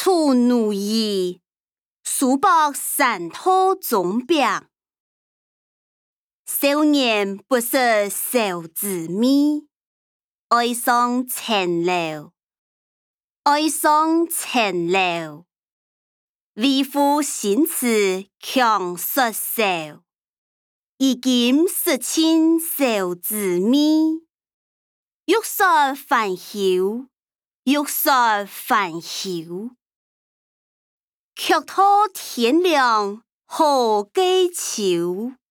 楚奴役，苏北山土中病。少年不识愁滋味，爱上青楼，爱上青楼。为赋新词强说愁，已经识尽愁滋味。欲说还休，欲说还休。却道天凉好几秋。